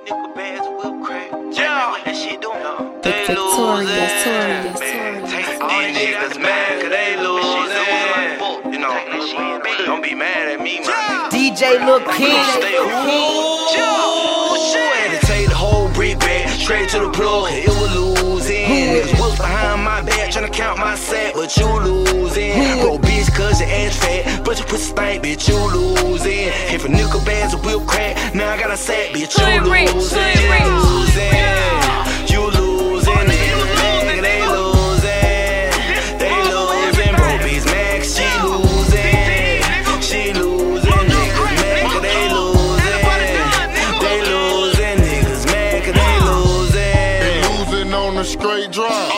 Nickel bags will crack. Yeah, what that shit doing? They Victoria. Take these niggas mad, cause they losing. You know, don't be mad at me, man. DJ Lil Kid. Stay cool. Had to take the whole brick back, straight to the plug, it was losing. Niggas was behind my back, tryna count my sack, but you losing. Bro, bitch, cause your ass fat, but you pussy stank, bitch, you losing. If a nickel bags a wheel crack, now I got a sack, bitch, you losing. You losing, nigga, they losing. They losing, bro, bitch, Max, she losing. She losing, niggas mad, cause they losing. They losing, niggas mad, cause they losing. Losing on a straight drop.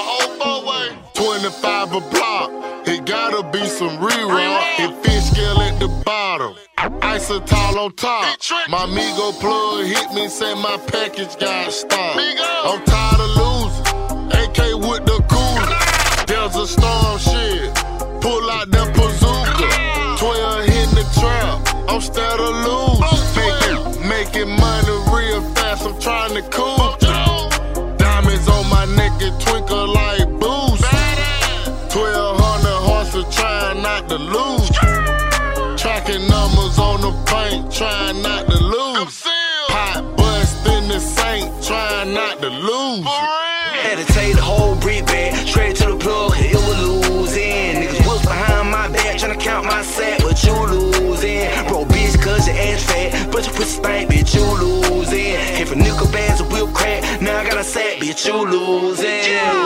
25 a block. It gotta be some rerun. It fish scale at the bottom. Isotol on top. My Migo plug hit me, say my package got stopped. I'm tired of losing. AK with the cooler. There's a storm, shit. Pull out the bazooka. 12 hitting the trap. I'm scared of losing. Making money real fast. I'm trying to cool. Diamonds on my neck and twinkle like booze. 1200 horses trying not to lose. Tracking numbers on the paint, trying not to lose. Pot bust in the sink, trying not to lose. Had to take the whole brick back, straight to the plug, it was losing. Niggas was behind my back, tryna count my sack, but you losing. Bro, bitch, cause your ass fat, but you pussy stank, bitch, you losing. If a nickel bags a wheel crack, now I got a sack, bitch, you losing.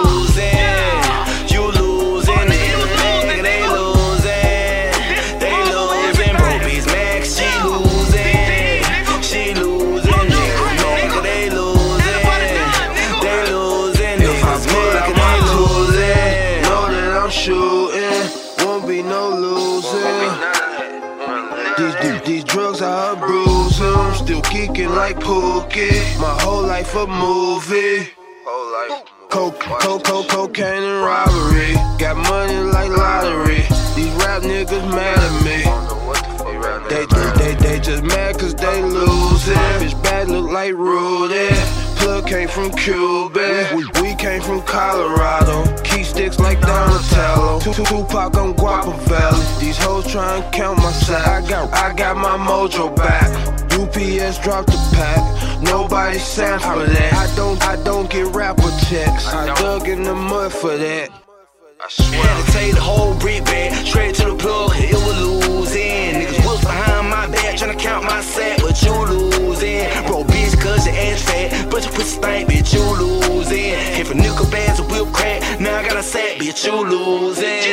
You losing, nigga, they losing. They losing, bro, bitch, Max, she losing. She losing, niggas mad, cause they losing. They losing, niggas mad, cause they losing. Know that I'm shooting, won't be no losing. These drugs are bruising, I'm still geeking like Pookie. My whole life a movie. Cocaine and robbery. Got money like lottery. These rap niggas mad at me. They just mad cause they losing. Bitch bad look like Rudy. Plug came from Cuba. We came from Colorado. Key sticks like Donatello. Tupac on Guapa Valley. These hoes tryna count my sack. I got my mojo back. UPS dropped the pack. Nobody signed for that. I don't get rapper checks. I dug in the mud for that. I swear. Had to take the whole brick back, straight to the plug, it was losing. Niggas was behind my back, tryna count my sack, but you losing. Bro, bitch, cause your ass fat, but you pussy stank, bitch, you losing. If a nickel bags a wheel crack, now I got a sack, bitch, you losing.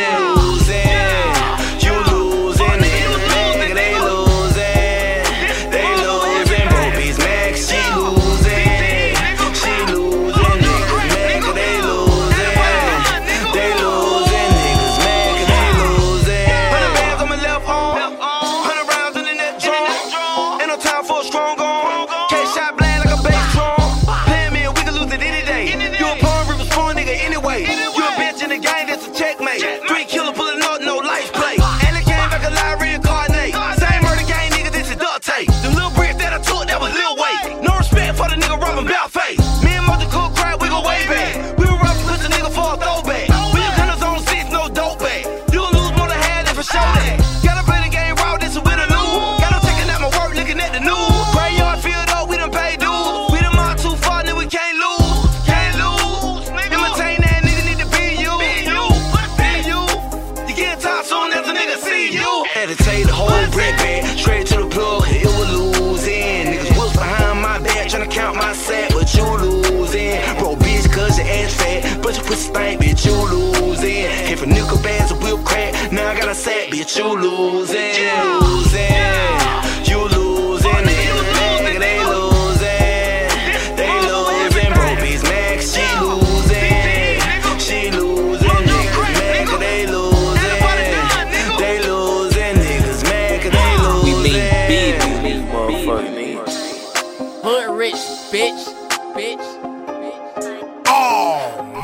You losing, nigga, they losing. They losing, bro, bitch, Max, she losing. She losing, niggas mad, cause they losing. They losing, niggas mad, cause they losing. 100 bands on my left arm, 100 rounds in the net drum. Ain't no time for a strong arm. Cash shot blast like a bass drum. Playing me and we can lose it any day. You a pawn, rip a spawn nigga anyway. You a bitch in the game, that's a checkmate. 3 killer pulling up, no life play. And it came back a lie reincarnate. Same murder gang nigga, this is duct tape. The little bricks that I took, that was Lil Wayne. No respect for the nigga rubbing bout face. Me and Mother Cook crack, we go way back. We were rough with the nigga for a throwback. We the gunners on 6, no dope back. You gon' lose more than half if I show that. Gotta play the game raw, this is with a lose. Got no checking out my work, looking at the news. Graveyard field up, we done paid dues. We done marked too far, nigga, we can't lose. Can't lose. Imitate that nigga, need to be you. Be you. You get top soon as a nigga see you. Had to take the whole brick back, straight to the plug, it was losing. Niggas was behind my back, tryna count my sack, but you losing. Bro, bitch, cause your ass fat, but you pussy stank, bitch, you losing. If a nickel bags a wheel crack, now I got a sack, bitch, you losing.